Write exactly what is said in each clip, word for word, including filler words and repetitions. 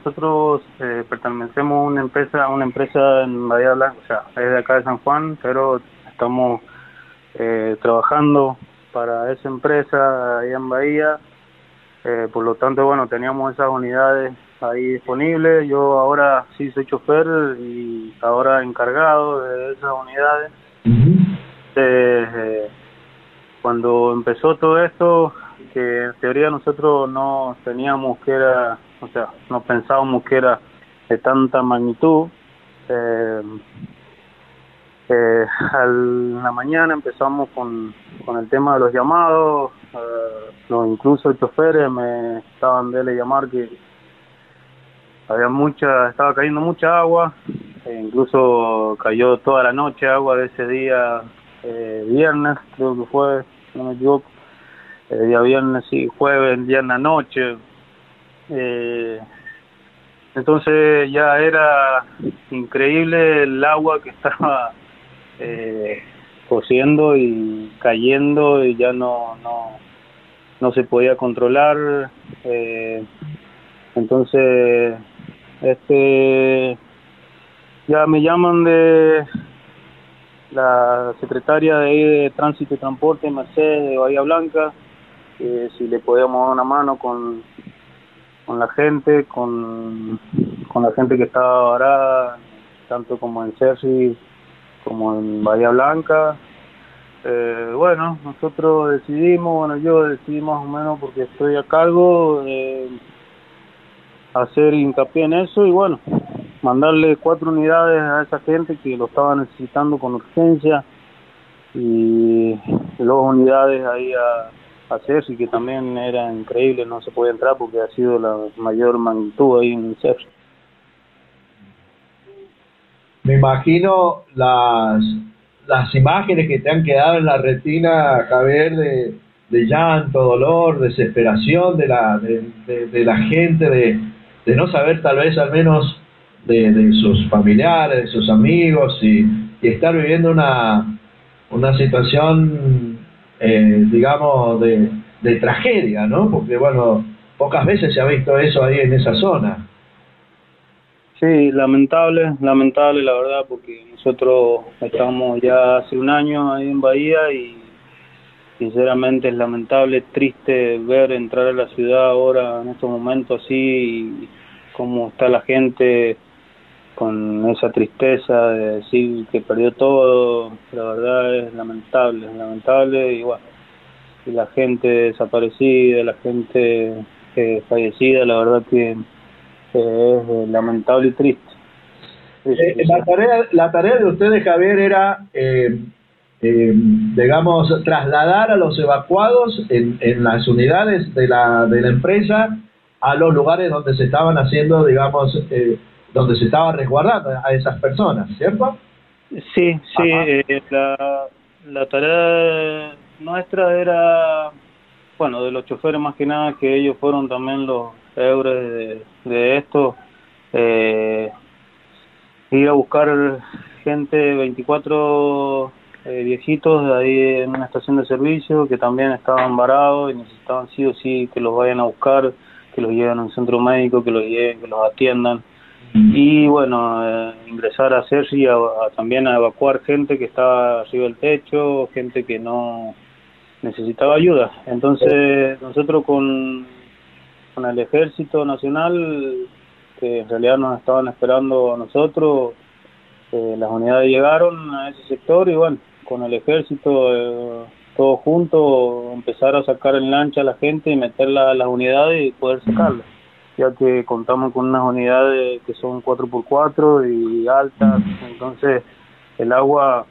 nosotros eh, pertenecemos a una empresa, a una empresa en Bahía Blanca, o sea, es de acá de San Juan, pero estamos eh, trabajando para esa empresa ahí en Bahía. Eh, por lo tanto, bueno, teníamos esas unidades ahí disponibles. Yo ahora sí soy chofer y ahora encargado de esas unidades. Uh-huh. Eh, cuando empezó todo esto, que en teoría nosotros no teníamos que era, o sea, no pensábamos que era de tanta magnitud. Eh, eh, al, la mañana empezamos con, con el tema de los llamados, eh, los incluso choferes me estaban de llamar que había mucha, estaba cayendo mucha agua, e incluso cayó toda la noche agua de ese día, eh, viernes creo que fue, si no me equivoco, el día viernes y jueves, viernes noche. Eh, entonces ya era increíble el agua que estaba eh, cociendo y cayendo y ya no no no se podía controlar. Eh, entonces este ya me llaman de la secretaria de, ahí de Tránsito y Transporte, Mercedes, de Bahía Blanca, que si le podíamos dar una mano con con la gente, con con la gente que estaba varada, tanto como en Cerri como en Bahía Blanca. Eh, bueno, nosotros decidimos, bueno, yo decidí más o menos porque estoy a cargo de hacer hincapié en eso y bueno, mandarle cuatro unidades a esa gente que lo estaba necesitando con urgencia y dos unidades ahí a a Cerri, que también era increíble, no se podía entrar porque ha sido la mayor magnitud ahí en Cerri. Me imagino las las imágenes que te han quedado en la retina, Javier, de, de llanto, dolor, desesperación de la de, de, de la gente, de, de no saber tal vez al menos de, de sus familiares, de sus amigos y, y estar viviendo una una situación eh, digamos de, de tragedia, ¿no? Porque bueno, pocas veces se ha visto eso ahí en esa zona. Sí, lamentable, lamentable la verdad, porque nosotros estamos ya hace un año ahí en Bahía y sinceramente es lamentable, triste ver entrar a la ciudad ahora en estos momentos así y cómo está la gente con esa tristeza de decir que perdió todo. La verdad es lamentable, es lamentable y bueno, y la gente desaparecida, la gente eh, fallecida, la verdad que Eh, es lamentable y triste. Sí, sí, Eh, sí. la tarea la tarea de ustedes, Javier, era eh, eh, digamos trasladar a los evacuados en, en las unidades de la de la empresa a los lugares donde se estaban haciendo, digamos, eh, donde se estaba resguardando a esas personas, ¿cierto? Sí, sí, Ajá. eh, la, la tarea nuestra era, bueno, de los choferes más que nada, que ellos fueron también los héroes de, de esto, eh, ir a buscar gente, veinticuatro eh, viejitos de ahí en una estación de servicio que también estaban varados y necesitaban sí o sí que los vayan a buscar, que los lleven a un centro médico, que los lleven, que los atiendan. Y bueno, eh, ingresar a Cerri a, a, también a evacuar gente que estaba arriba del techo, gente que no necesitaba ayuda. Entonces nosotros con, con el Ejército Nacional, que en realidad nos estaban esperando a nosotros, eh, las unidades llegaron a ese sector y bueno, con el Ejército eh, todos juntos empezar a sacar en lancha a la gente y meterla a las unidades y poder sacarla, ya que contamos con unas unidades que son cuatro por cuatro y altas, entonces el agua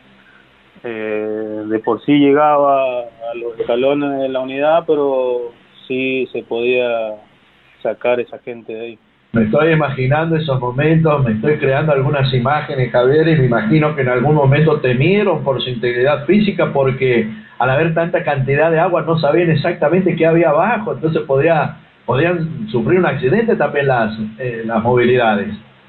eh, de por sí llegaba a los escalones de la unidad, pero sí se podía sacar esa gente de ahí. Me estoy imaginando esos momentos, me estoy creando algunas imágenes, Javier, y me imagino que en algún momento temieron por su integridad física porque al haber tanta cantidad de agua no sabían exactamente qué había abajo, entonces podía, podían sufrir un accidente también las, eh, las movilidades.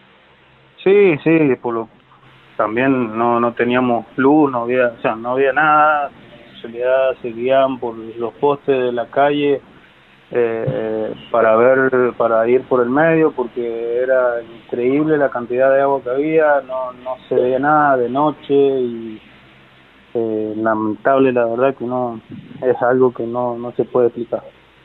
Sí, sí, por lo también no no teníamos luz, no había, o sea, no había nada, en realidad se guiaban por los postes de la calle eh, para ver, para ir por el medio, porque era increíble la cantidad de agua que había, no, no se veía nada de noche y eh, lamentable, la verdad que no, es algo que no, no se puede explicar.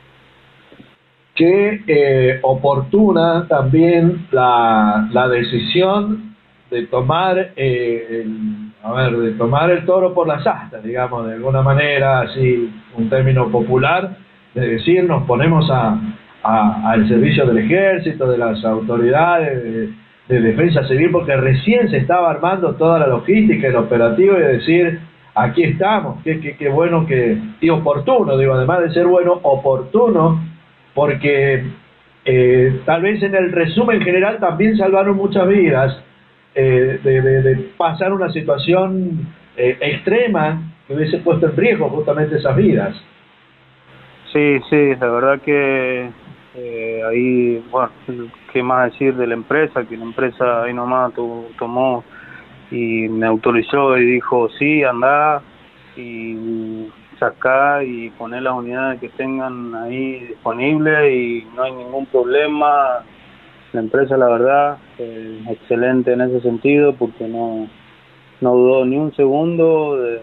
Qué eh, oportuna también la, la decisión de tomar eh, el, a ver, de tomar el toro por las astas, digamos, de alguna manera, así un término popular, de decir nos ponemos a, a, al servicio del ejército, de las autoridades de, de defensa civil, porque recién se estaba armando toda la logística, el operativo, y de decir aquí estamos, qué, qué, qué bueno que, y oportuno, digo, además de ser bueno, oportuno, porque eh, tal vez en el resumen general también salvaron muchas vidas, eh, de, de, de pasar una situación eh, extrema que hubiese puesto en riesgo justamente esas vidas. Sí, sí, la verdad que eh, ahí, bueno, qué más decir de la empresa, que la empresa ahí nomás to, tomó y me autorizó y dijo, sí, anda y sacar y poner las unidades que tengan ahí disponibles y no hay ningún problema. La empresa, la verdad, eh, excelente en ese sentido, porque no, no dudó ni un segundo de,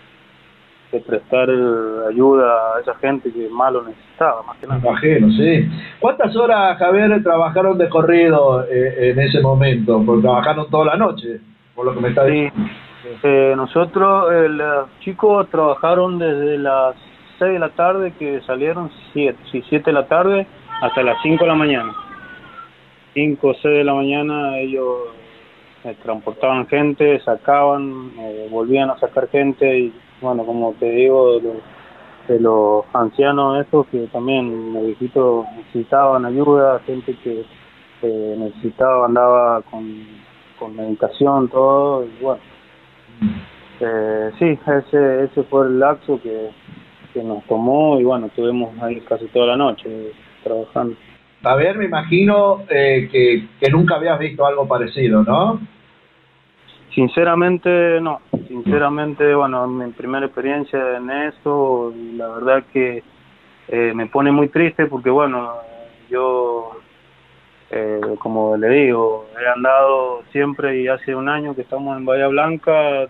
de prestar ayuda a esa gente que más lo necesitaba, más que nada. Imagino, sí. ¿Cuántas horas, Javier, trabajaron de corrido eh, en ese momento? Porque trabajaron toda la noche, por lo que me está diciendo. Sí. Eh, nosotros, eh, los chicos trabajaron desde las seis de la tarde, que salieron siete, sí, siete de la tarde, hasta las cinco de la mañana. cinco o seis de la mañana ellos eh, transportaban gente, sacaban, eh, volvían a sacar gente y bueno, como te digo, de los, de los ancianos estos que también, los viejitos, necesitaban ayuda, gente que eh, necesitaba, andaba con, con medicación, todo, y bueno. Eh, sí, ese ese fue el lapso que, que nos tomó y bueno, estuvimos ahí casi toda la noche eh, trabajando. Javier, me imagino eh, que, que nunca habías visto algo parecido, ¿no? Sinceramente no, sinceramente bueno, mi primera experiencia en eso, y la verdad que eh, me pone muy triste porque bueno, yo eh, como le digo, he andado siempre y hace un año que estamos en Bahía Blanca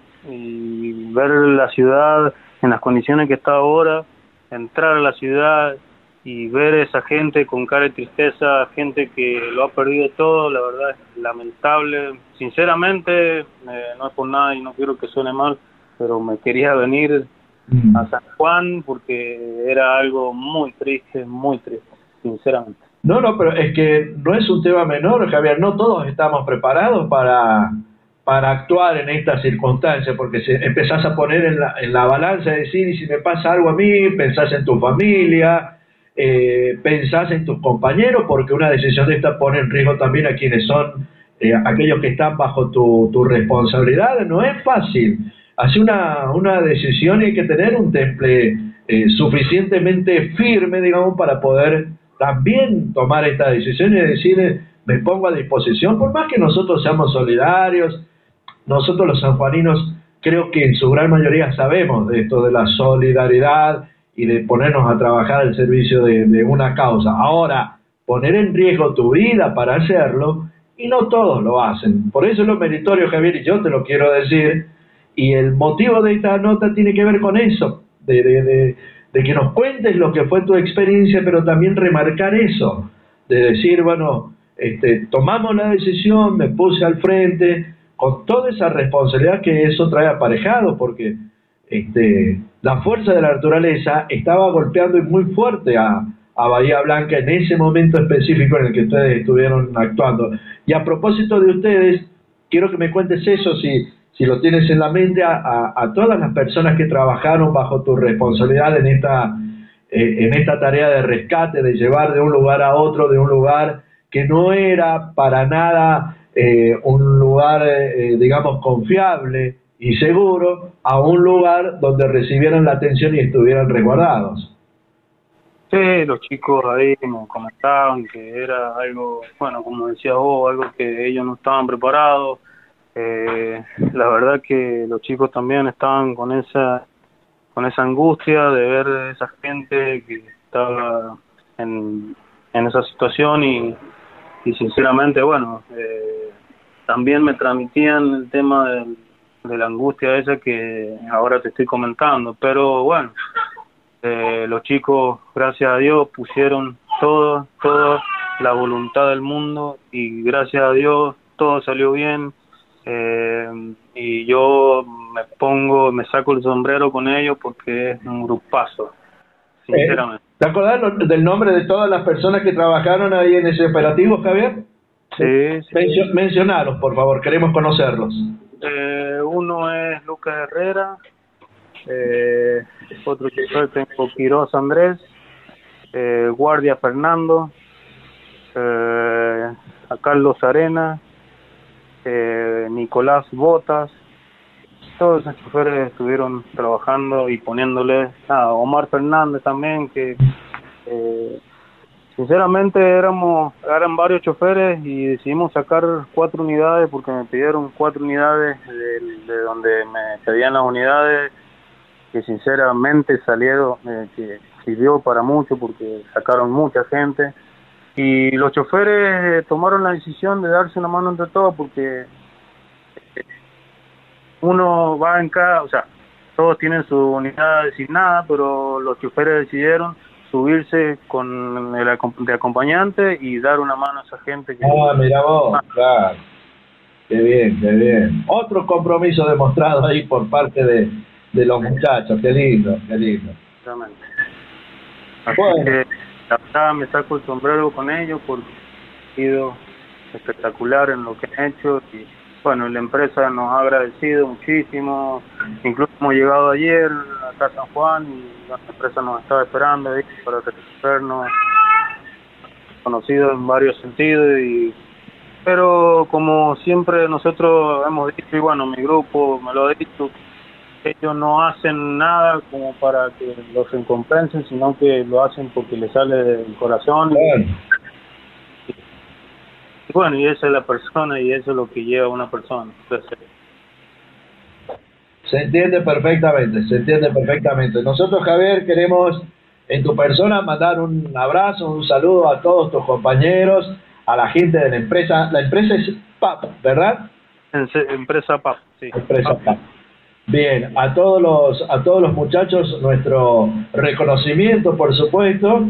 y ver la ciudad en las condiciones que está ahora, entrar a la ciudad y ver esa gente con cara de tristeza, gente que lo ha perdido todo, la verdad es lamentable. Sinceramente, eh, no es por nada y no quiero que suene mal, pero me quería venir a San Juan porque era algo muy triste, muy triste, sinceramente. No, no, pero es que no es un tema menor, Javier, no todos estamos preparados para, para actuar en estas circunstancias, porque si empezás a poner en la, en la balanza, y decir, y si me pasa algo a mí, pensás en tu familia, eh, pensás en tus compañeros, porque una decisión de esta pone en riesgo también a quienes son eh, aquellos que están bajo tu, tu responsabilidad. No es fácil, hace una, una decisión y hay que tener un temple eh, suficientemente firme, digamos, para poder también tomar esta decisión y decir, me pongo a disposición, por más que nosotros seamos solidarios. Nosotros los sanjuaninos creo que en su gran mayoría sabemos de esto de la solidaridad y de ponernos a trabajar al servicio de, de una causa. Ahora, poner en riesgo tu vida para hacerlo, y no todos lo hacen. Por eso es lo meritorio, Javier, y yo te lo quiero decir, y el motivo de esta nota tiene que ver con eso, de, de, de, de que nos cuentes lo que fue tu experiencia, pero también remarcar eso, de decir, bueno, este, tomamos la decisión, me puse al frente, con toda esa responsabilidad que eso trae aparejado, porque este, la fuerza de la naturaleza estaba golpeando y muy fuerte a, a Bahía Blanca en ese momento específico en el que ustedes estuvieron actuando. Y a propósito de ustedes, quiero que me cuentes eso, si, si lo tienes en la mente, a, a, a todas las personas que trabajaron bajo tu responsabilidad en esta, eh, en esta tarea de rescate, de llevar de un lugar a otro, de un lugar que no era para nada eh, un lugar, eh, digamos, confiable y seguro, a un lugar donde recibieran la atención y estuvieran resguardados. Sí, los chicos ahí me comentaban que era algo, bueno, como decías vos, algo que ellos no estaban preparados. Eh, la verdad que los chicos también estaban con esa con esa angustia de ver esa gente que estaba en, en esa situación y, y sinceramente, bueno, eh, también me transmitían el tema de, de la angustia esa que ahora te estoy comentando, pero bueno, eh, los chicos, gracias a Dios, pusieron todo, toda la voluntad del mundo y gracias a Dios todo salió bien. Eh, y yo me pongo, me saco el sombrero con ellos porque es un grupazo, sinceramente. ¿Te acordás del nombre de todas las personas que trabajaron ahí en ese operativo, Javier? Sí, sí. Mencio mencionalos, por favor, queremos conocerlos. Eh, uno es Lucas Herrera, eh, otro chofer tengo Quiroz Andrés, eh, Guardia Fernando, eh, a Carlos Arena, eh, Nicolás Botas. Todos esos choferes estuvieron trabajando y poniéndole a Omar Fernández también, que eh, sinceramente éramos eran varios choferes y decidimos sacar cuatro unidades porque me pidieron cuatro unidades de, de donde me pedían las unidades, que sinceramente salieron, eh, que sirvió para mucho porque sacaron mucha gente y los choferes tomaron la decisión de darse una mano entre todos porque uno va en cada, o sea, todos tienen su unidad designada, pero los choferes decidieron subirse con el de acompañante y dar una mano a esa gente que... Ah, mira vos, ah. Claro. Qué bien, qué bien. Otro compromiso demostrado ahí por parte de, de los muchachos, qué lindo, qué lindo. Exactamente. Así bueno. que la verdad me saco el sombrero con ellos porque ha sido espectacular en lo que han hecho y bueno, la empresa nos ha agradecido muchísimo, incluso hemos llegado ayer acá a San Juan y la empresa nos estaba esperando ahí para recogernos, conocidos en varios sentidos, y pero como siempre nosotros hemos dicho, y bueno, mi grupo me lo ha dicho, ellos no hacen nada como para que los recompensen, sino que lo hacen porque les sale del corazón. Bueno. Y bueno, y esa es la persona y eso es lo que lleva a una persona. Entonces, se entiende perfectamente, se entiende perfectamente. Nosotros, Javier, queremos en tu persona mandar un abrazo, un saludo a todos tus compañeros, a la gente de la empresa. La empresa es P A P, ¿verdad? Empresa P A P, sí. Empresa P A P. Bien, a todos los a todos los muchachos nuestro reconocimiento, por supuesto,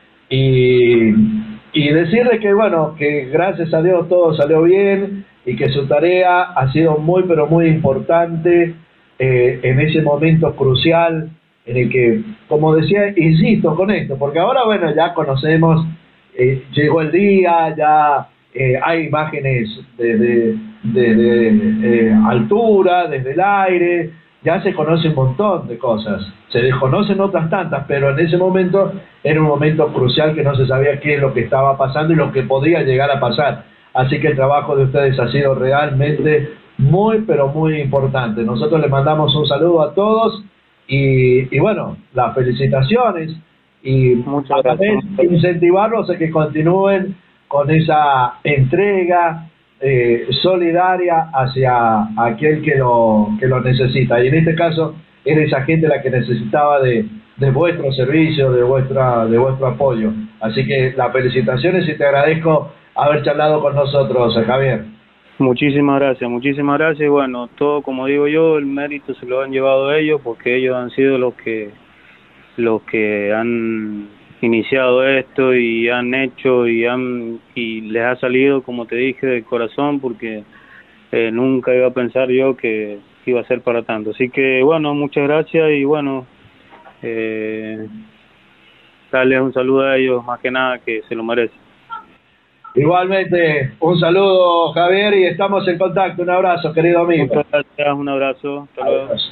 y Y decirle que, bueno, que gracias a Dios todo salió bien y que su tarea ha sido muy, pero muy importante eh, en ese momento crucial en el que, como decía, insisto con esto, porque ahora, bueno, ya conocemos, eh, llegó el día, ya eh, hay imágenes desde de, de, de, eh, altura, desde el aire, ya se conoce un montón de cosas, se desconocen otras tantas, pero en ese momento era un momento crucial que no se sabía qué es lo que estaba pasando y lo que podía llegar a pasar. Así que el trabajo de ustedes ha sido realmente muy, pero muy importante. Nosotros les mandamos un saludo a todos y, y bueno, las felicitaciones y muchas gracias. Incentivarlos a que continúen con esa entrega Eh, solidaria hacia aquel que lo que lo necesita, y en este caso era esa gente la que necesitaba de, de vuestro servicio, de vuestra de vuestro apoyo. Así que las felicitaciones y te agradezco haber charlado con nosotros, Javier. Muchísimas gracias, muchísimas gracias. Y bueno, todo, como digo yo, el mérito se lo han llevado ellos porque ellos han sido los que los que han iniciado esto y han hecho y han y les ha salido, como te dije, del corazón, porque eh, nunca iba a pensar yo que iba a ser para tanto. Así que bueno, muchas gracias y bueno, eh, darles un saludo a ellos, más que nada, que se lo merecen. Igualmente, un saludo, Javier, y estamos en contacto. Un abrazo, querido amigo. Muchas gracias, un abrazo. Hasta luego.